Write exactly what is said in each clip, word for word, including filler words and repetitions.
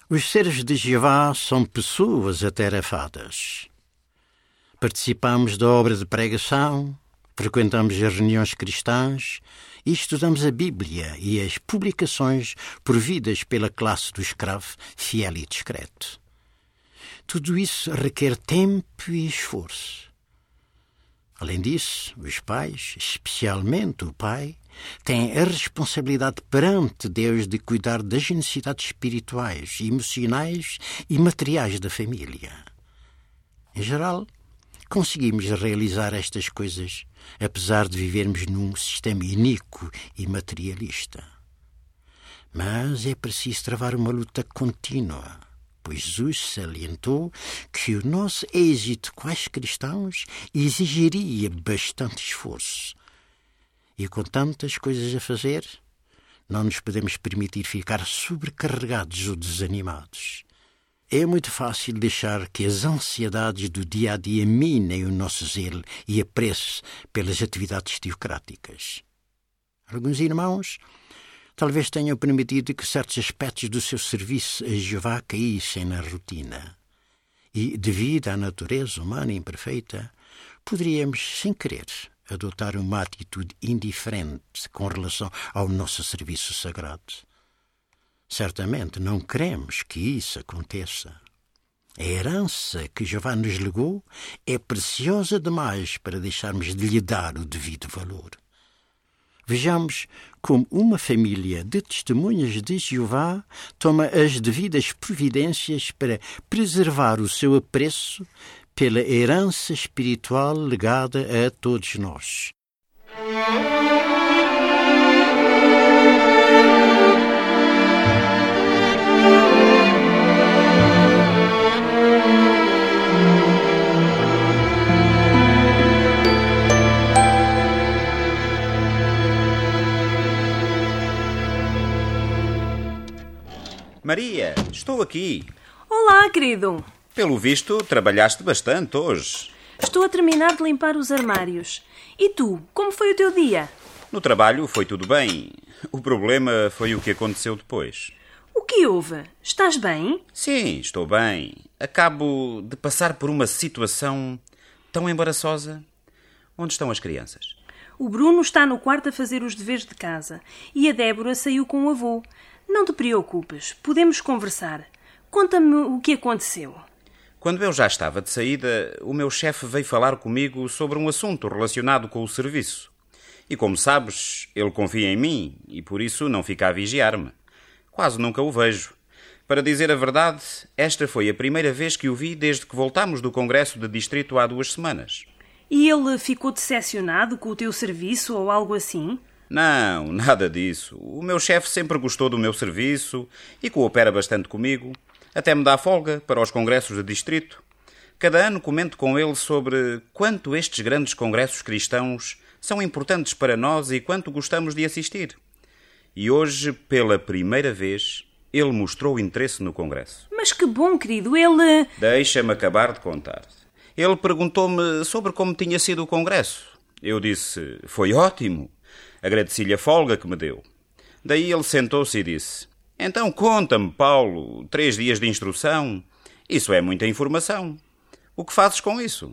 Os servos de Jeová são pessoas atarefadas. Participamos da obra de pregação, frequentamos as reuniões cristãs e estudamos a Bíblia e as publicações providas pela classe do escravo fiel e discreto. Tudo isso requer tempo e esforço. Além disso, os pais, especialmente o pai, têm a responsabilidade perante Deus de cuidar das necessidades espirituais, emocionais e materiais da família. Em geral, conseguimos realizar estas coisas, apesar de vivermos num sistema iníquo e materialista. Mas é preciso travar uma luta contínua, pois Jesus salientou que o nosso êxito quais cristãos exigiria bastante esforço. E com tantas coisas a fazer, não nos podemos permitir ficar sobrecarregados ou desanimados. É muito fácil deixar que as ansiedades do dia-a-dia minem o nosso zelo e apreço pelas atividades teocráticas. Alguns irmãos talvez tenham permitido que certos aspectos do seu serviço a Jeová caíssem na rotina. E, devido à natureza humana imperfeita, poderíamos, sem querer, adotar uma atitude indiferente com relação ao nosso serviço sagrado. Certamente não queremos que isso aconteça. A herança que Jeová nos legou é preciosa demais para deixarmos de lhe dar o devido valor. Vejamos como uma família de testemunhas de Jeová toma as devidas providências para preservar o seu apreço pela herança espiritual legada a todos nós. Maria, estou aqui. Olá, querido. Pelo visto, trabalhaste bastante hoje. Estou a terminar de limpar os armários. E tu, como foi o teu dia? No trabalho foi tudo bem. O problema foi o que aconteceu depois. O que houve? Estás bem? Sim, estou bem. Acabo de passar por uma situação tão embaraçosa. Onde estão as crianças? O Bruno está no quarto a fazer os deveres de casa e a Débora saiu com o avô. Não te preocupes, podemos conversar. Conta-me o que aconteceu. Quando eu já estava de saída, o meu chefe veio falar comigo sobre um assunto relacionado com o serviço. E como sabes, ele confia em mim e por isso não fica a vigiar-me. Quase nunca o vejo. Para dizer a verdade, esta foi a primeira vez que o vi desde que voltámos do Congresso de Distrito há duas semanas. E ele ficou decepcionado com o teu serviço ou algo assim? Não, nada disso. O meu chefe sempre gostou do meu serviço e coopera bastante comigo. Até me dá folga para os congressos de distrito. Cada ano comento com ele sobre quanto estes grandes congressos cristãos são importantes para nós e quanto gostamos de assistir. E hoje, pela primeira vez, ele mostrou interesse no congresso. Mas que bom, querido, ele... Deixa-me acabar de contar. Ele perguntou-me sobre como tinha sido o congresso. Eu disse, foi ótimo. Agradeci-lhe a folga que me deu. Daí ele sentou-se e disse, então conta-me, Paulo, três dias de instrução. Isso é muita informação. O que fazes com isso?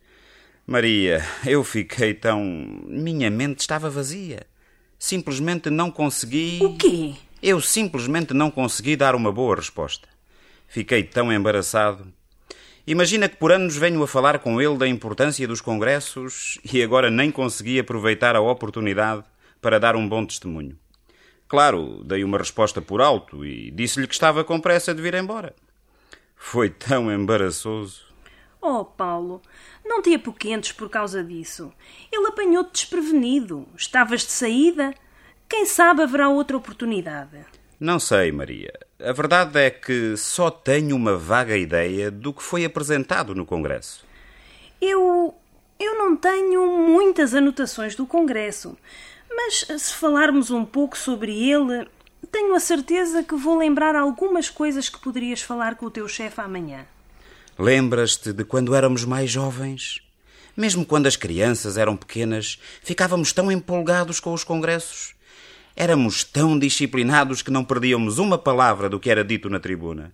Maria, eu fiquei tão... Minha mente estava vazia. Simplesmente não consegui... O quê? Eu simplesmente não consegui dar uma boa resposta. Fiquei tão embaraçado. Imagina que por anos venho a falar com ele da importância dos congressos e agora nem consegui aproveitar a oportunidade para dar um bom testemunho. Claro, dei uma resposta por alto e disse-lhe que estava com pressa de vir embora. Foi tão embaraçoso. Oh, Paulo, não te apoquentes por causa disso. Ele apanhou-te desprevenido. Estavas de saída. Quem sabe haverá outra oportunidade. Não sei, Maria. A verdade é que só tenho uma vaga ideia do que foi apresentado no Congresso. Eu... eu não tenho muitas anotações do Congresso, mas se falarmos um pouco sobre ele, tenho a certeza que vou lembrar algumas coisas que poderias falar com o teu chefe amanhã. Lembras-te de quando éramos mais jovens? Mesmo quando as crianças eram pequenas, ficávamos tão empolgados com os congressos. Éramos tão disciplinados que não perdíamos uma palavra do que era dito na tribuna.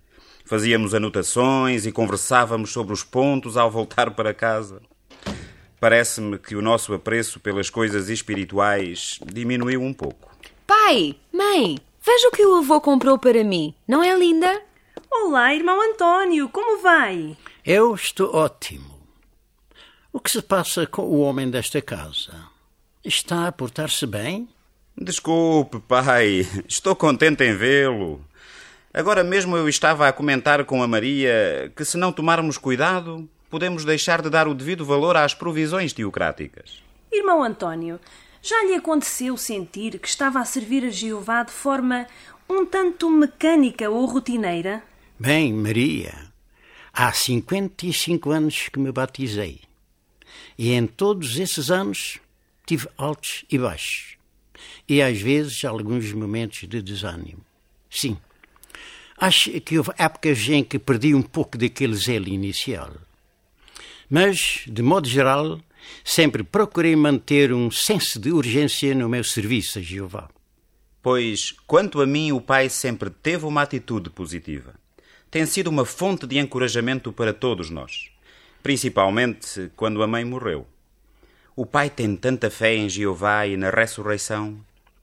Fazíamos anotações e conversávamos sobre os pontos ao voltar para casa. Parece-me que o nosso apreço pelas coisas espirituais diminuiu um pouco. Pai, mãe, veja o que o avô comprou para mim. Não é linda? Olá, irmão António, como vai? Eu estou ótimo. O que se passa com o homem desta casa? Está a portar-se bem? Desculpe, pai. Estou contente em vê-lo. Agora mesmo eu estava a comentar com a Maria que, se não tomarmos cuidado, podemos deixar de dar o devido valor às provisões teocráticas. Irmão António, já lhe aconteceu sentir que estava a servir a Jeová de forma um tanto mecânica ou rotineira? Bem, Maria, há cinquenta e cinco anos que me batizei. E em todos esses anos tive altos e baixos. E às vezes alguns momentos de desânimo. Sim, acho que houve épocas em que perdi um pouco daquele zelo inicial. Mas, de modo geral, sempre procurei manter um senso de urgência no meu serviço a Jeová. Pois, quanto a mim, o pai sempre teve uma atitude positiva. Tem sido uma fonte de encorajamento para todos nós, principalmente quando a mãe morreu. O pai tem tanta fé em Jeová e na ressurreição.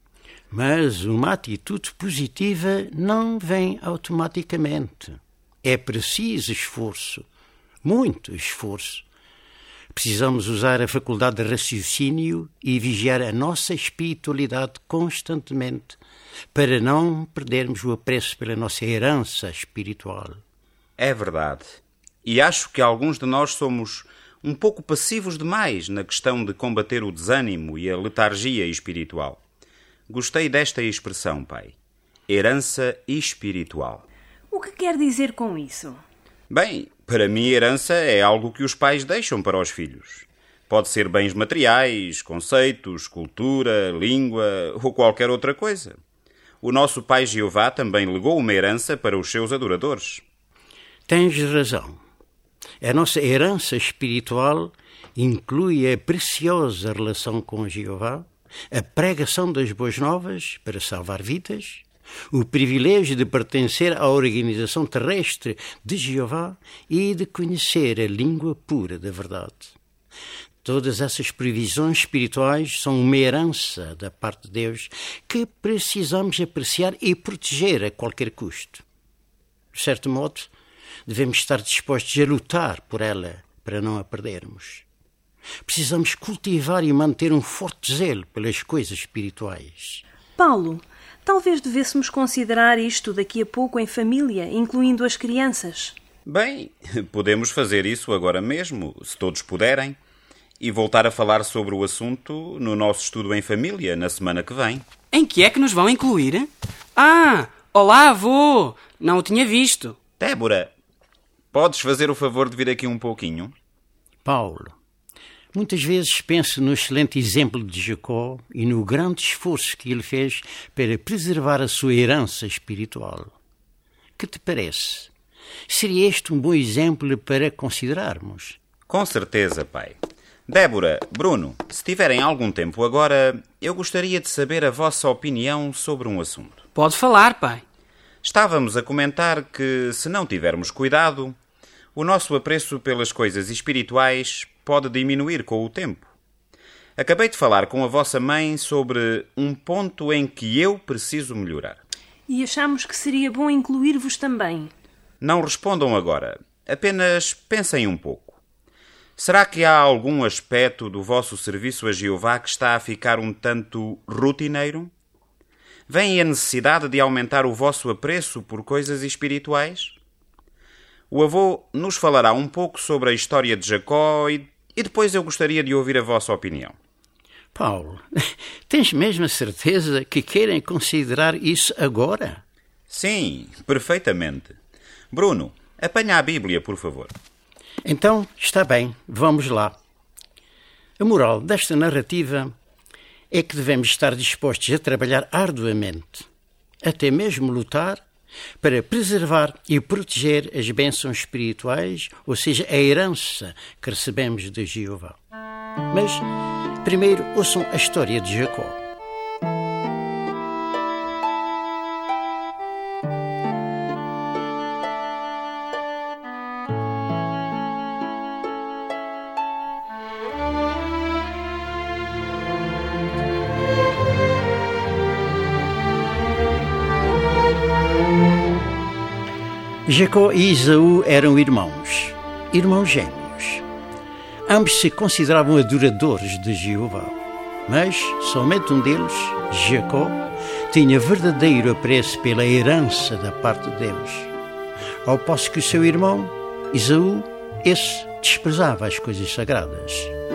Mas uma atitude positiva não vem automaticamente. É preciso esforço, muito esforço. Precisamos usar a faculdade de raciocínio e vigiar a nossa espiritualidade constantemente para não perdermos o apreço pela nossa herança espiritual. É verdade. E acho que alguns de nós somos um pouco passivos demais na questão de combater o desânimo e a letargia espiritual. Gostei desta expressão, pai. Herança espiritual. O que quer dizer com isso? Bem, para mim herança é algo que os pais deixam para os filhos. Pode ser bens materiais, conceitos, cultura, língua ou qualquer outra coisa. O nosso pai Jeová também legou uma herança para os seus adoradores. Tens razão. A nossa herança espiritual inclui a preciosa relação com Jeová, a pregação das boas novas para salvar vidas, o privilégio de pertencer à organização terrestre de Jeová e de conhecer a língua pura da verdade. Todas essas previsões espirituais são uma herança da parte de Deus que precisamos apreciar e proteger a qualquer custo. De certo modo, devemos estar dispostos a lutar por ela para não a perdermos. Precisamos cultivar e manter um forte zelo pelas coisas espirituais. Paulo, talvez devêssemos considerar isto daqui a pouco em família, incluindo as crianças. Bem, podemos fazer isso agora mesmo, se todos puderem, e voltar a falar sobre o assunto no nosso estudo em família, na semana que vem. Em que é que nos vão incluir? Ah, olá, avô! Não o tinha visto. Débora, podes fazer o favor de vir aqui um pouquinho? Paulo, muitas vezes penso no excelente exemplo de Jacó e no grande esforço que ele fez para preservar a sua herança espiritual. Que te parece? Seria este um bom exemplo para considerarmos? Com certeza, pai. Débora, Bruno, se tiverem algum tempo agora, eu gostaria de saber a vossa opinião sobre um assunto. Pode falar, pai. Estávamos a comentar que, se não tivermos cuidado, o nosso apreço pelas coisas espirituais pode diminuir com o tempo. Acabei de falar com a vossa mãe sobre um ponto em que eu preciso melhorar. E achamos que seria bom incluir-vos também. Não respondam agora. Apenas pensem um pouco. Será que há algum aspecto do vosso serviço a Jeová que está a ficar um tanto rotineiro? Vem a necessidade de aumentar o vosso apreço por coisas espirituais? O avô nos falará um pouco sobre a história de Jacó e, e depois eu gostaria de ouvir a vossa opinião. Paulo, tens mesmo a certeza que querem considerar isso agora? Sim, perfeitamente. Bruno, apanha a Bíblia, por favor. Então, está bem, vamos lá. A moral desta narrativa é que devemos estar dispostos a trabalhar arduamente, até mesmo lutar, para preservar e proteger as bênçãos espirituais, ou seja, a herança que recebemos de Jeová. Mas, primeiro, ouçam a história de Jacó. Jacó e Esaú eram irmãos, irmãos gêmeos. Ambos se consideravam adoradores de Jeová, mas somente um deles, Jacó, tinha verdadeiro apreço pela herança da parte de Deus, ao passo que o seu irmão, Esaú, esse desprezava as coisas sagradas.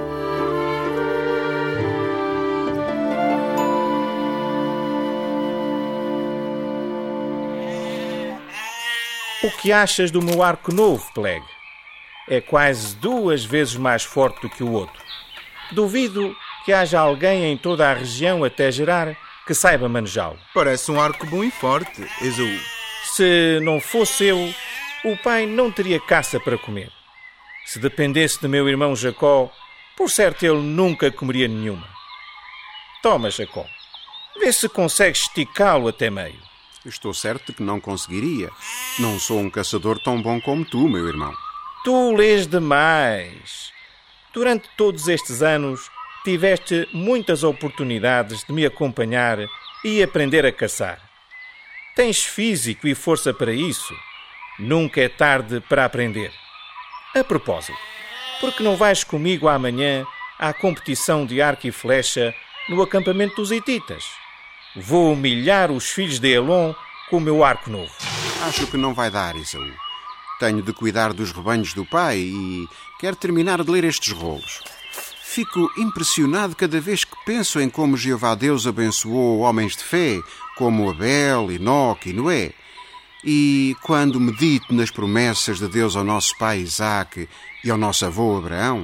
O que achas do meu arco novo, Peleg? É quase duas vezes mais forte do que o outro. Duvido que haja alguém em toda a região até Gerar que saiba manejá-lo. Parece um arco bom e forte, Esaú. Se não fosse eu, o pai não teria caça para comer. Se dependesse de meu irmão Jacó, por certo ele nunca comeria nenhuma. Toma, Jacó. Vê se consegues esticá-lo até meio. Estou certo de que não conseguiria. Não sou um caçador tão bom como tu, meu irmão. Tu lês demais. Durante todos estes anos, tiveste muitas oportunidades de me acompanhar e aprender a caçar. Tens físico e força para isso. Nunca é tarde para aprender. A propósito, por que não vais comigo amanhã à competição de arco e flecha no acampamento dos hititas? Vou humilhar os filhos de Elon com o meu arco novo. Acho que não vai dar, Esaú. Tenho de cuidar dos rebanhos do pai e quero terminar de ler estes rolos. Fico impressionado cada vez que penso em como Jeová Deus abençoou homens de fé, como Abel, Enoque e Noé. E quando medito nas promessas de Deus ao nosso pai Isaque e ao nosso avô Abraão,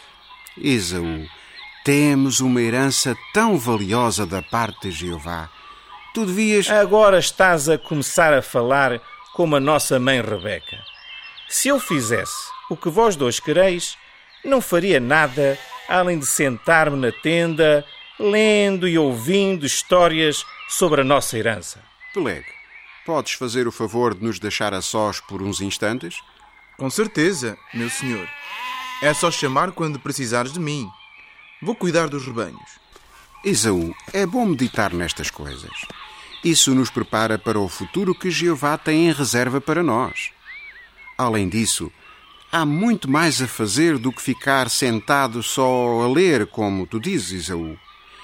Esaú, temos uma herança tão valiosa da parte de Jeová. Tu devias... Agora estás a começar a falar como a nossa mãe Rebeca. Se eu fizesse o que vós dois quereis, não faria nada além de sentar-me na tenda, lendo e ouvindo histórias sobre a nossa herança. Peleg, podes fazer o favor de nos deixar a sós por uns instantes? Com certeza, meu senhor. É só chamar quando precisares de mim. Vou cuidar dos rebanhos. Esaú, é bom meditar nestas coisas. Isso nos prepara para o futuro que Jeová tem em reserva para nós. Além disso, há muito mais a fazer do que ficar sentado só a ler, como tu dizes, Esaú.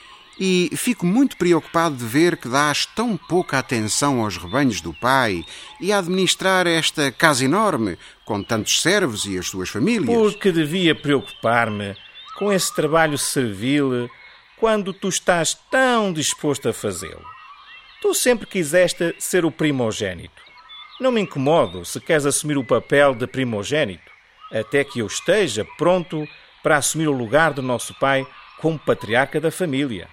E fico muito preocupado de ver que dás tão pouca atenção aos rebanhos do pai e a administrar esta casa enorme, com tantos servos e as suas famílias. Porque devia preocupar-me com esse trabalho servil quando tu estás tão disposto a fazê-lo. Tu sempre quiseste ser o primogênito. Não me incomodo se queres assumir o papel de primogênito, até que eu esteja pronto para assumir o lugar do nosso pai como patriarca da família.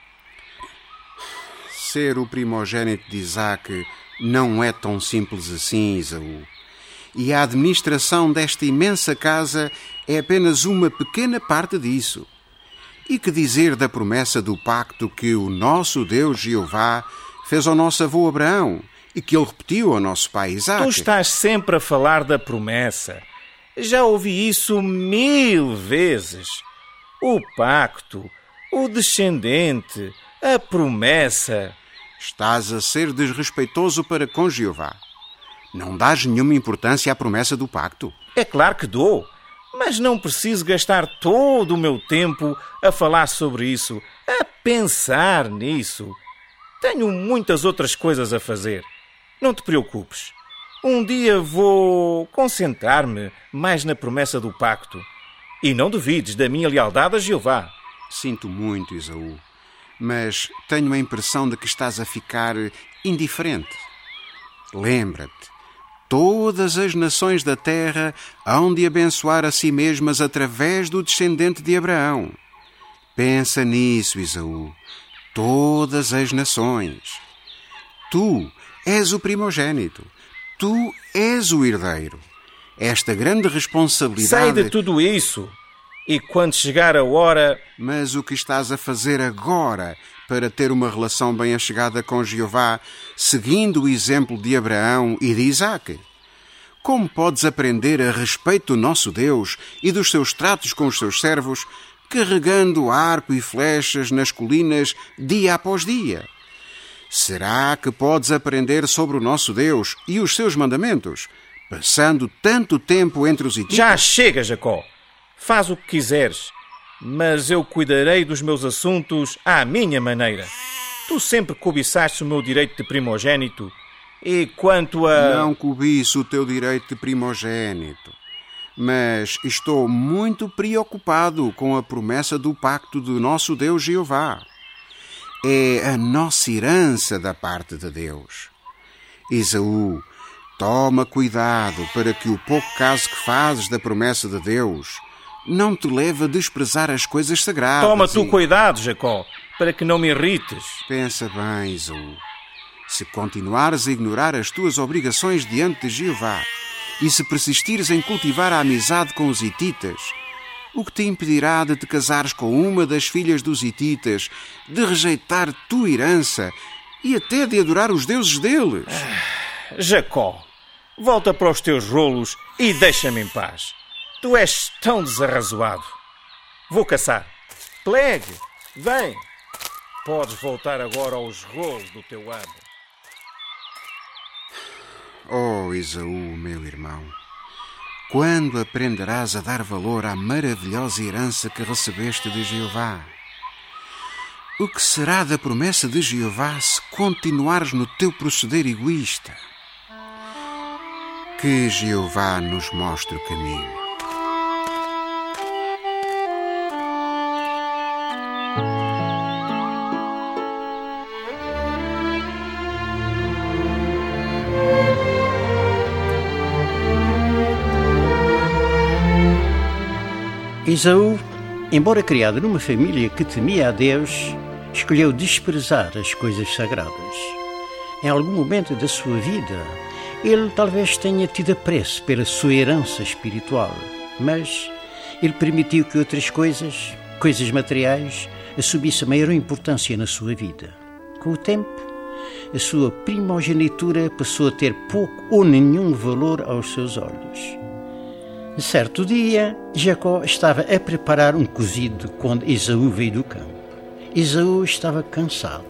Ser o primogênito de Isaque não é tão simples assim, Esaú. E a administração desta imensa casa é apenas uma pequena parte disso. E que dizer da promessa do pacto que o nosso Deus Jeová fez ao nosso avô Abraão e que ele repetiu ao nosso pai Isaque? Tu estás sempre a falar da promessa. Já ouvi isso mil vezes. O pacto, o descendente, a promessa. Estás a ser desrespeitoso para com Jeová. Não dás nenhuma importância à promessa do pacto? É claro que dou, mas não preciso gastar todo o meu tempo a falar sobre isso, a pensar nisso. Tenho muitas outras coisas a fazer. Não te preocupes. Um dia vou concentrar-me mais na promessa do pacto. E não duvides da minha lealdade a Jeová. Sinto muito, Esaú, mas tenho a impressão de que estás a ficar indiferente. Lembra-te, todas as nações da terra hão de abençoar a si mesmas através do descendente de Abraão. Pensa nisso, Esaú. Todas as nações. Tu és o primogênito. Tu és o herdeiro. Esta grande responsabilidade... Sei de tudo isso. E quando chegar a hora... Mas o que estás a fazer agora para ter uma relação bem achegada com Jeová, seguindo o exemplo de Abraão e de Isaque? Como podes aprender a respeito do nosso Deus e dos seus tratos com os seus servos, carregando arco e flechas nas colinas dia após dia? Será que podes aprender sobre o nosso Deus e os seus mandamentos, passando tanto tempo entre os hititas... Já chega, Jacó. Faz o que quiseres, mas eu cuidarei dos meus assuntos à minha maneira. Tu sempre cobiçaste o meu direito de primogênito, e quanto a... Não cobiço o teu direito de primogênito, mas estou muito preocupado com a promessa do pacto do nosso Deus Jeová. É a nossa herança da parte de Deus. Esaú, toma cuidado para que o pouco caso que fazes da promessa de Deus não te leve a desprezar as coisas sagradas. Toma tu e... cuidado, Jacó, para que não me irrites. Pensa bem, Esaú. Se continuares a ignorar as tuas obrigações diante de Jeová e se persistires em cultivar a amizade com os hititas, o que te impedirá de te casares com uma das filhas dos hititas, de rejeitar tua herança e até de adorar os deuses deles? Jacó, volta para os teus rolos e deixa-me em paz. Tu és tão desarrazoado. Vou caçar. Plegue, vem. Podes voltar agora aos rolos do teu amo. Oh, Esaú, meu irmão, quando aprenderás a dar valor à maravilhosa herança que recebeste de Jeová? O que será da promessa de Jeová se continuares no teu proceder egoísta? Que Jeová nos mostre o caminho. Esaú, embora criado numa família que temia a Deus, escolheu desprezar as coisas sagradas. Em algum momento da sua vida, ele talvez tenha tido apreço pela sua herança espiritual, mas ele permitiu que outras coisas, coisas materiais, assumissem maior importância na sua vida. Com o tempo, a sua primogenitura passou a ter pouco ou nenhum valor aos seus olhos. Certo dia, Jacó estava a preparar um cozido quando Esaú veio do campo. Esaú estava cansado.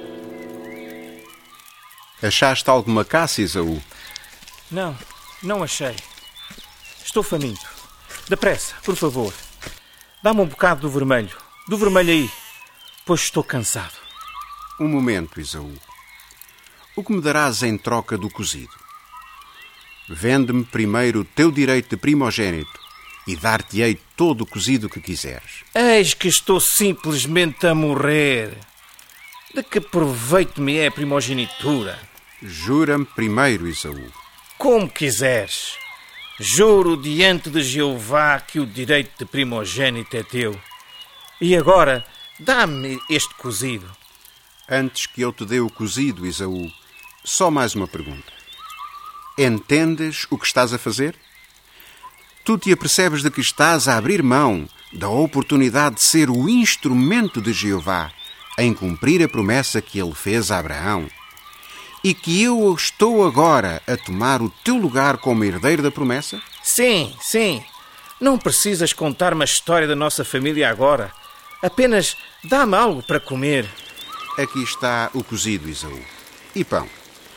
Achaste alguma caça, Esaú? Não, não achei. Estou faminto. Depressa, por favor. Dá-me um bocado do vermelho. Do vermelho aí, pois estou cansado. Um momento, Esaú. O que me darás em troca do cozido? Vende-me primeiro o teu direito de primogênito e dar-te-ei todo o cozido que quiseres. Eis que estou simplesmente a morrer. De que proveito me é a primogenitura? Jura-me primeiro, Esaú. Como quiseres. Juro diante de Jeová que o direito de primogênito é teu. E agora, dá-me este cozido. Antes que eu te dê o cozido, Esaú, só mais uma pergunta. Entendes o que estás a fazer? Tu te apercebes de que estás a abrir mão da oportunidade de ser o instrumento de Jeová em cumprir a promessa que ele fez a Abraão e que eu estou agora a tomar o teu lugar como herdeiro da promessa? Sim, sim. Não precisas contar-me a história da nossa família agora. Apenas dá-me algo para comer. Aqui está o cozido, Esaú. E pão.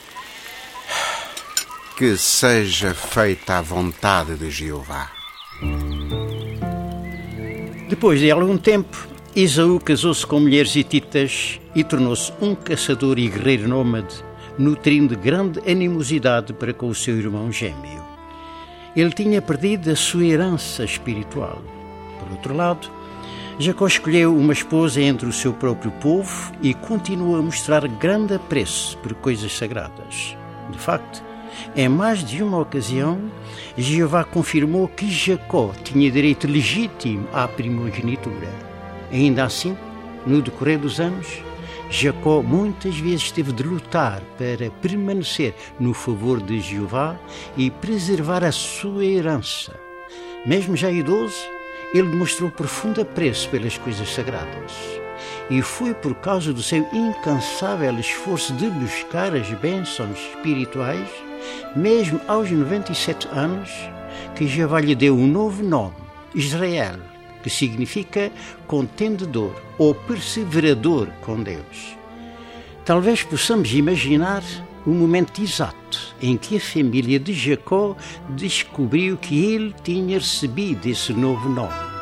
Que seja feita a vontade de Jeová. Depois de algum tempo, Esaú casou-se com mulheres hititas e tornou-se um caçador e guerreiro nômade, nutrindo grande animosidade para com o seu irmão gêmeo. Ele tinha perdido a sua herança espiritual. Por outro lado, Jacó escolheu uma esposa entre o seu próprio povo e continuou a mostrar grande apreço por coisas sagradas. De facto, em mais de uma ocasião, Jeová confirmou que Jacó tinha direito legítimo à primogenitura. Ainda assim, no decorrer dos anos, Jacó muitas vezes teve de lutar para permanecer no favor de Jeová e preservar a sua herança. Mesmo já idoso, ele demonstrou profundo apreço pelas coisas sagradas. E foi por causa do seu incansável esforço de buscar as bênçãos espirituais, mesmo aos noventa e sete anos, que Jeová lhe deu um novo nome, Israel, que significa contendedor ou perseverador com Deus. Talvez possamos imaginar o momento exato em que a família de Jacó descobriu que ele tinha recebido esse novo nome.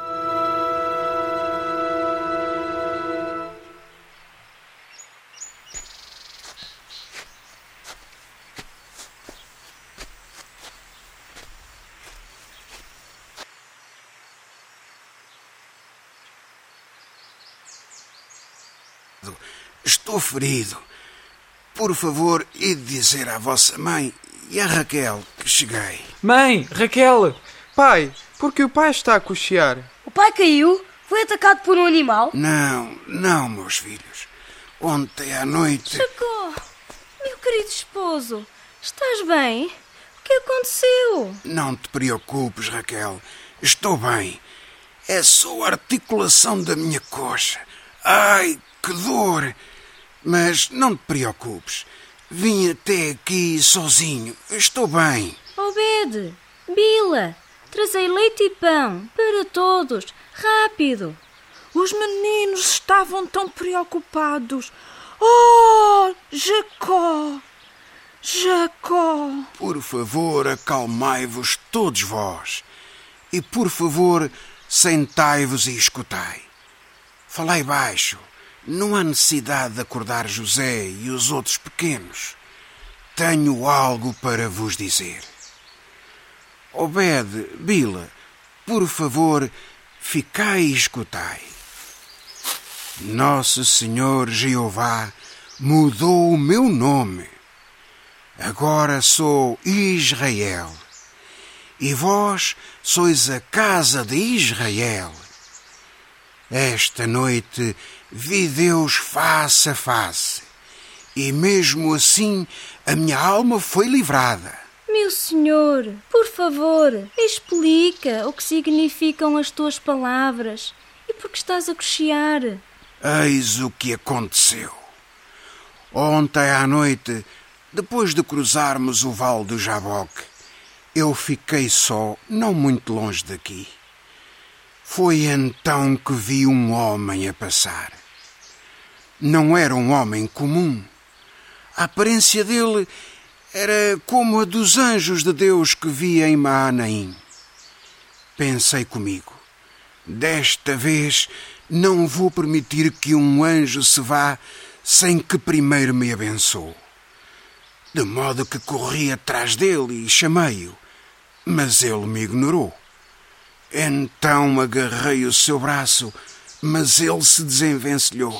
Estou ferido. Por favor, ide dizer à vossa mãe e à Raquel que cheguei. Mãe, Raquel! Pai, porque o pai está a cochear? O pai caiu? Foi atacado por um animal? Não, não, meus filhos. Ontem à noite... Jacó, meu querido esposo, estás bem? O que aconteceu? Não te preocupes, Raquel. Estou bem. É só a articulação da minha coxa. Ai, que dor! Mas não te preocupes. Vim até aqui sozinho. Estou bem. Obede, Bila, trazei leite e pão para todos. Rápido. Os meninos estavam tão preocupados. Oh, Jacó! Jacó! Por favor, acalmai-vos todos vós. E, por favor, sentai-vos e escutai. Falai baixo. Não há necessidade de acordar José e os outros pequenos. Tenho algo para vos dizer. Obede, Bila, por favor, ficai e escutai. Nosso Senhor Jeová mudou o meu nome. Agora sou Israel. E vós sois a casa de Israel. Esta noite vi Deus face a face, e mesmo assim a minha alma foi livrada. Meu senhor, por favor, explica o que significam as tuas palavras e por que estás a cochear. Eis o que aconteceu. Ontem à noite, depois de cruzarmos o vale do Jaboque, eu fiquei só, não muito longe daqui. Foi então que vi um homem a passar. Não era um homem comum. A aparência dele era como a dos anjos de Deus que vi em Maanaim. Pensei comigo, desta vez não vou permitir que um anjo se vá sem que primeiro me abençoe. De modo que corri atrás dele e chamei-o, mas ele me ignorou. Então agarrei o seu braço, mas ele se desenvencilhou.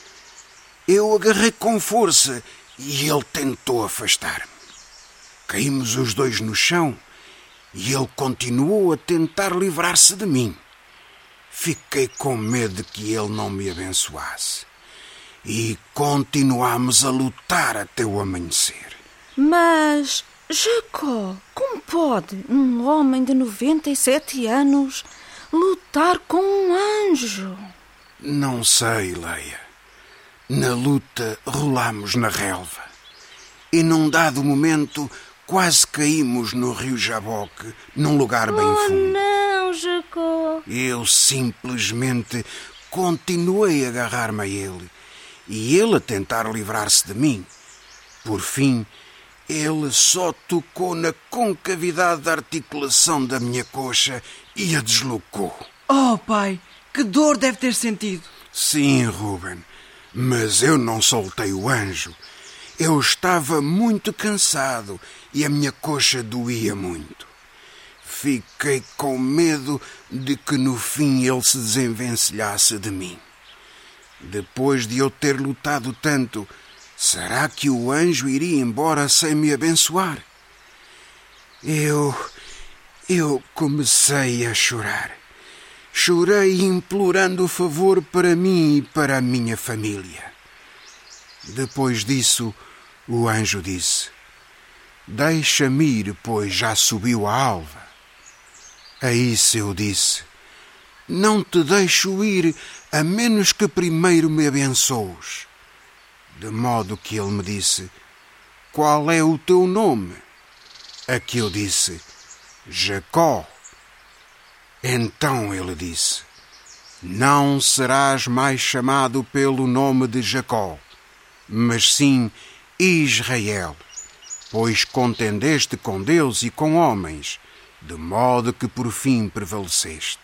Eu agarrei com força e ele tentou afastar-me. Caímos os dois no chão e ele continuou a tentar livrar-se de mim. Fiquei com medo de que ele não me abençoasse. E continuámos a lutar até o amanhecer. Mas, Jacó, como pode um homem de noventa e sete anos lutar com um anjo? Não sei, Leia. Na luta rolámos na relva e num dado momento quase caímos no rio Jaboque, num lugar bem oh, fundo. Não, Jacó. Eu simplesmente continuei a agarrar-me a ele e ele a tentar livrar-se de mim. Por fim, ele só tocou na concavidade da articulação da minha coxa e a deslocou. Oh, pai, que dor deve ter sentido. Sim, Ruben, mas eu não soltei o anjo. Eu estava muito cansado e a minha coxa doía muito. Fiquei com medo de que no fim ele se desenvencilhasse de mim. Depois de eu ter lutado tanto, será que o anjo iria embora sem me abençoar? Eu... eu comecei a chorar. Chorei implorando favor para mim e para a minha família. Depois disso, o anjo disse: deixa-me ir, pois já subiu a alva. A isso eu disse: não te deixo ir, a menos que primeiro me abençoes. De modo que ele me disse: qual é o teu nome? A que eu disse: Jacó. Então ele disse: não serás mais chamado pelo nome de Jacó, mas sim Israel, pois contendeste com Deus e com homens, de modo que por fim prevaleceste.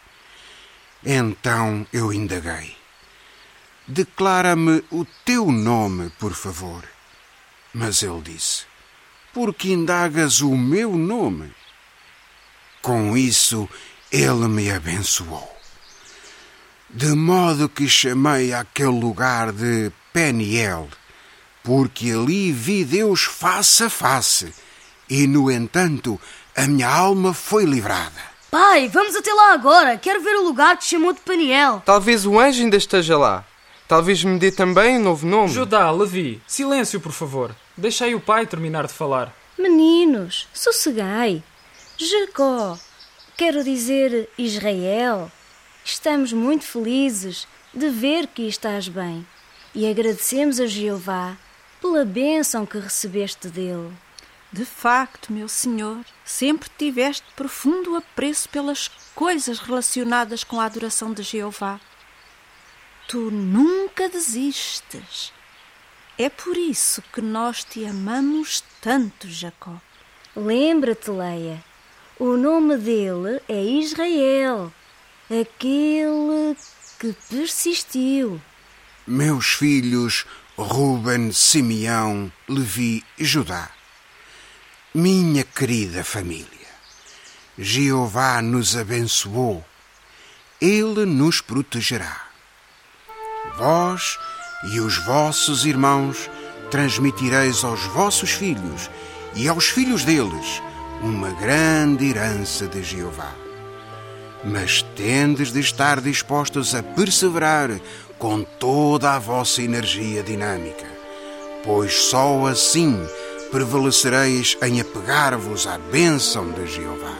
Então eu indaguei: declara-me o teu nome, por favor. Mas ele disse: por que indagas o meu nome? Com isso ele me abençoou, de modo que chamei aquele lugar de Peniel, porque ali vi Deus face a face, e, no entanto, a minha alma foi livrada. Pai, vamos até lá agora. Quero ver o lugar que chamou de Peniel. Talvez o anjo ainda esteja lá. Talvez me dê também um novo nome. Judá, Levi, silêncio, por favor. Deixai o pai terminar de falar. Meninos, sossegai. Jacó, quero dizer Israel, estamos muito felizes de ver que estás bem e agradecemos a Jeová pela bênção que recebeste dele. De facto, meu senhor, sempre tiveste profundo apreço pelas coisas relacionadas com a adoração de Jeová. Tu nunca desistes. É por isso que nós te amamos tanto, Jacó. Lembra-te, Leia, o nome dele é Israel, aquele que persistiu. Meus filhos Ruben, Simeão, Levi e Judá, minha querida família, Jeová nos abençoou. Ele nos protegerá. Vós e os vossos irmãos transmitireis aos vossos filhos e aos filhos deles uma grande herança de Jeová. Mas tendes de estar dispostos a perseverar com toda a vossa energia dinâmica, pois só assim prevalecereis em apegar-vos à bênção de Jeová.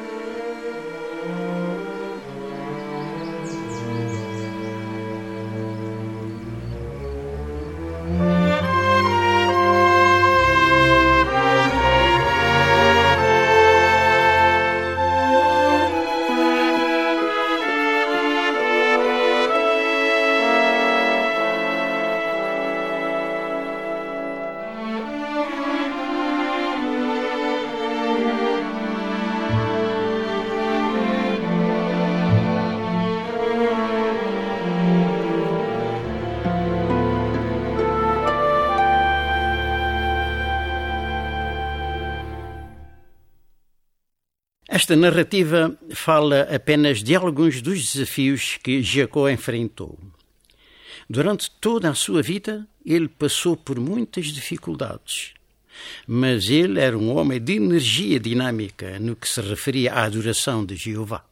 Esta narrativa fala apenas de alguns dos desafios que Jacó enfrentou. Durante toda a sua vida, ele passou por muitas dificuldades. Mas ele era um homem de energia dinâmica no que se referia à adoração de Jeová.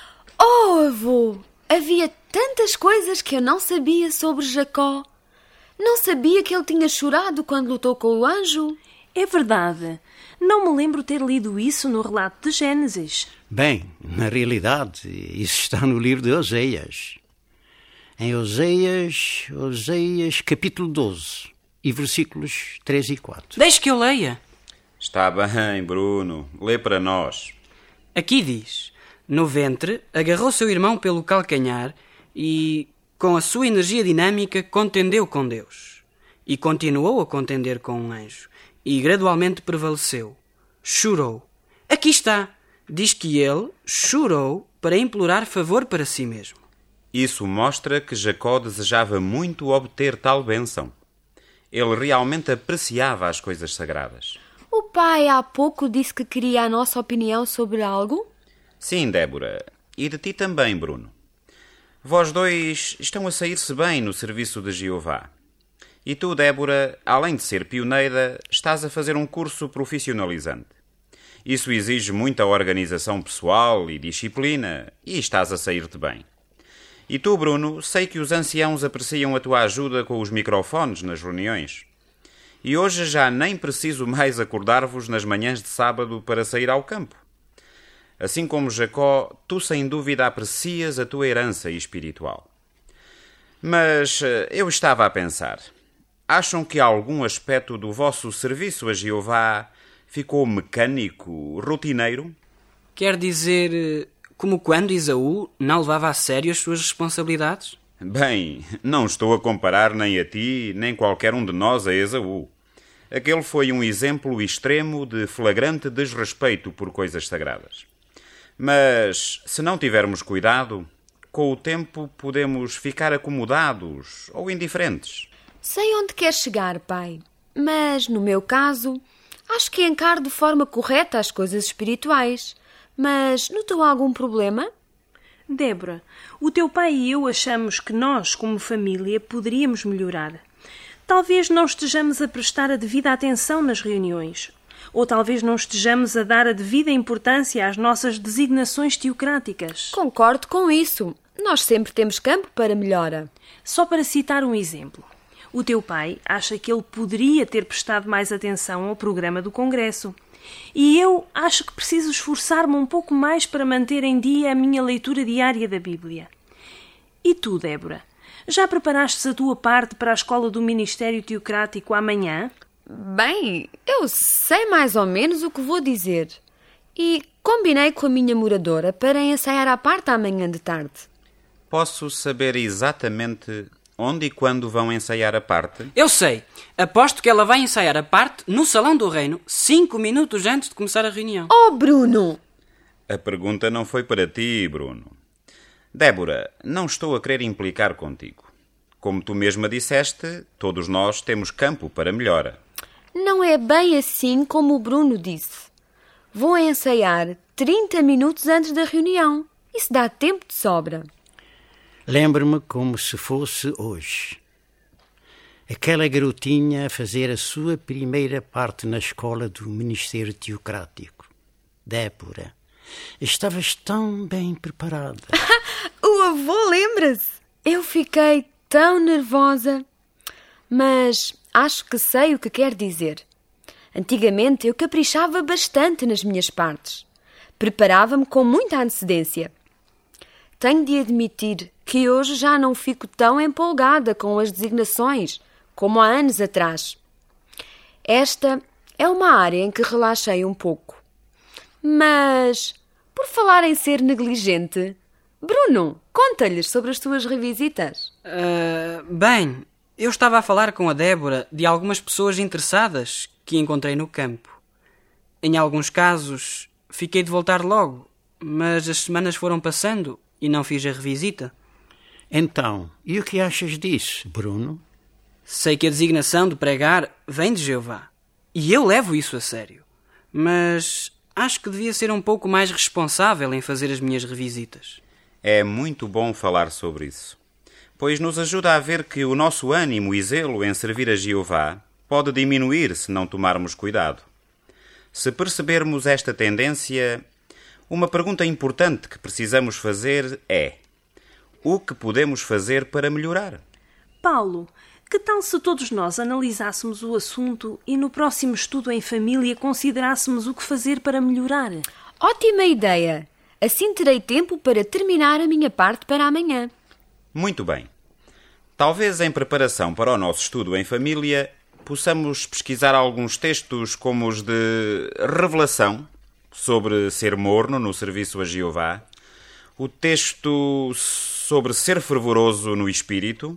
Oh, avô! Havia tantas coisas que eu não sabia sobre Jacó. Não sabia que ele tinha chorado quando lutou com o anjo. É verdade. Não me lembro ter lido isso no relato de Gênesis. Bem, na realidade, isso está no livro de Oseias. Em Oseias, Oseias capítulo doze, e versículos três e quatro. Deixe que eu leia. Está bem, Bruno. Lê para nós. Aqui diz: no ventre, agarrou seu irmão pelo calcanhar e, com a sua energia dinâmica, contendeu com Deus. E continuou a contender com um anjo. E gradualmente prevaleceu. Chorou. Aqui está. Diz que ele chorou para implorar favor para si mesmo. Isso mostra que Jacó desejava muito obter tal bênção. Ele realmente apreciava as coisas sagradas. O pai há pouco disse que queria a nossa opinião sobre algo? Sim, Débora. E de ti também, Bruno. Vós dois estão a sair-se bem no serviço de Jeová. E tu, Débora, além de ser pioneira, estás a fazer um curso profissionalizante. Isso exige muita organização pessoal e disciplina, e estás a sair-te bem. E tu, Bruno, sei que os anciãos apreciam a tua ajuda com os microfones nas reuniões. E hoje já nem preciso mais acordar-vos nas manhãs de sábado para sair ao campo. Assim como Jacó, tu sem dúvida aprecias a tua herança espiritual. Mas eu estava a pensar... Acham que algum aspecto do vosso serviço a Jeová ficou mecânico, rotineiro? Quer dizer, como quando Esaú não levava a sério as suas responsabilidades? Bem, não estou a comparar nem a ti, nem qualquer um de nós a Esaú. Aquele foi um exemplo extremo de flagrante desrespeito por coisas sagradas. Mas, se não tivermos cuidado, com o tempo podemos ficar acomodados ou indiferentes. Sei onde queres chegar, pai, mas, no meu caso, acho que encaro de forma correta as coisas espirituais. Mas notou algum problema? Débora, o teu pai e eu achamos que nós, como família, poderíamos melhorar. Talvez não estejamos a prestar a devida atenção nas reuniões, ou talvez não estejamos a dar a devida importância às nossas designações teocráticas. Concordo com isso. Nós sempre temos campo para melhora. Só para citar um exemplo. O teu pai acha que ele poderia ter prestado mais atenção ao programa do Congresso. E eu acho que preciso esforçar-me um pouco mais para manter em dia a minha leitura diária da Bíblia. E tu, Débora? Já preparaste a tua parte para a escola do Ministério Teocrático amanhã? Bem, eu sei mais ou menos o que vou dizer. E combinei com a minha moradora para ensaiar à parte amanhã de tarde. Posso saber exatamente onde e quando vão ensaiar a parte? Eu sei. Aposto que ela vai ensaiar a parte no Salão do Reino, cinco minutos antes de começar a reunião. Oh, Bruno! A pergunta não foi para ti, Bruno. Débora, não estou a querer implicar contigo. Como tu mesma disseste, todos nós temos campo para melhora. Não é bem assim como o Bruno disse. Vou ensaiar trinta minutos antes da reunião. Isso dá tempo de sobra. Lembro-me como se fosse hoje. Aquela garotinha a fazer a sua primeira parte na escola do Ministério Teocrático. Débora, estavas tão bem preparada. O avô lembra-se? Eu fiquei tão nervosa. Mas acho que sei o que quer dizer. Antigamente eu caprichava bastante nas minhas partes. Preparava-me com muita antecedência. Tenho de admitir que hoje já não fico tão empolgada com as designações como há anos atrás. Esta é uma área em que relaxei um pouco. Mas, por falar em ser negligente, Bruno, conta-lhes sobre as tuas revisitas. Uh, bem, eu estava a falar com a Débora de algumas pessoas interessadas que encontrei no campo. Em alguns casos, fiquei de voltar logo, mas as semanas foram passando e não fiz a revisita. Então, e o que achas disso, Bruno? Sei que a designação de pregar vem de Jeová, e eu levo isso a sério. Mas acho que devia ser um pouco mais responsável em fazer as minhas revisitas. É muito bom falar sobre isso, pois nos ajuda a ver que o nosso ânimo e zelo em servir a Jeová pode diminuir se não tomarmos cuidado. Se percebermos esta tendência, uma pergunta importante que precisamos fazer é: o que podemos fazer para melhorar? Paulo, que tal se todos nós analisássemos o assunto e no próximo estudo em família considerássemos o que fazer para melhorar? Ótima ideia! Assim terei tempo para terminar a minha parte para amanhã. Muito bem. Talvez em preparação para o nosso estudo em família possamos pesquisar alguns textos como os de Revelação, sobre ser morno no serviço a Jeová, o texto sobre ser fervoroso no espírito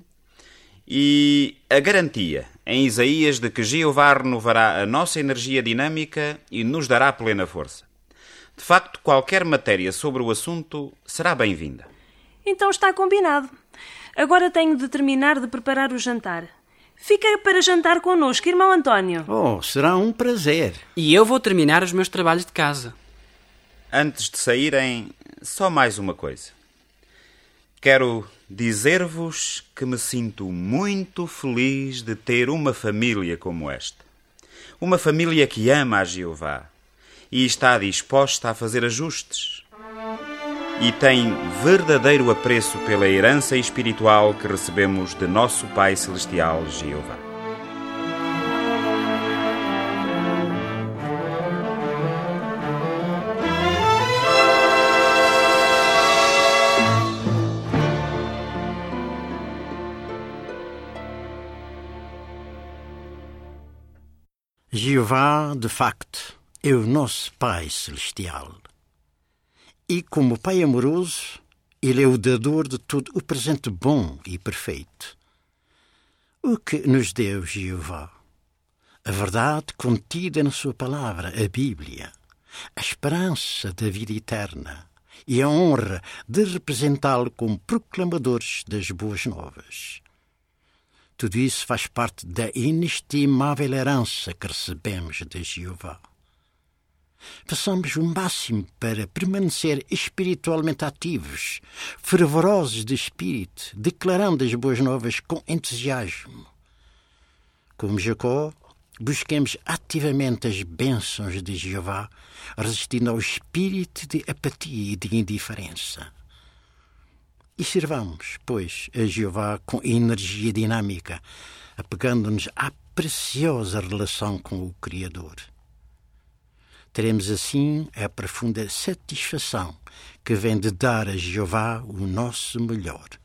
e a garantia em Isaías de que Jeová renovará a nossa energia dinâmica e nos dará plena força. De facto, qualquer matéria sobre o assunto será bem-vinda. Então está combinado. Agora tenho de terminar de preparar o jantar. Fica para jantar connosco, irmão António. Oh, será um prazer. E eu vou terminar os meus trabalhos de casa. Antes de saírem, só mais uma coisa. Quero dizer-vos que me sinto muito feliz de ter uma família como esta. Uma família que ama a Jeová e está disposta a fazer ajustes. E tem verdadeiro apreço pela herança espiritual que recebemos de nosso Pai Celestial, Jeová. Jeová, de facto, é o nosso Pai Celestial. E, como Pai amoroso, Ele é o dador de todo o presente bom e perfeito. O que nos deu Jeová? a verdade contida na sua palavra, a Bíblia, a esperança da vida eterna e a honra de representá-lo como proclamadores das boas novas. Tudo isso faz parte da inestimável herança que recebemos de Jeová. Façamos o máximo para permanecer espiritualmente ativos, fervorosos de espírito, declarando as boas novas com entusiasmo. Como Jacó, busquemos ativamente as bênçãos de Jeová, resistindo ao espírito de apatia e de indiferença. E sirvamos, pois, a Jeová com energia dinâmica, apegando-nos à preciosa relação com o Criador. Teremos assim a profunda satisfação que vem de dar a Jeová o nosso melhor.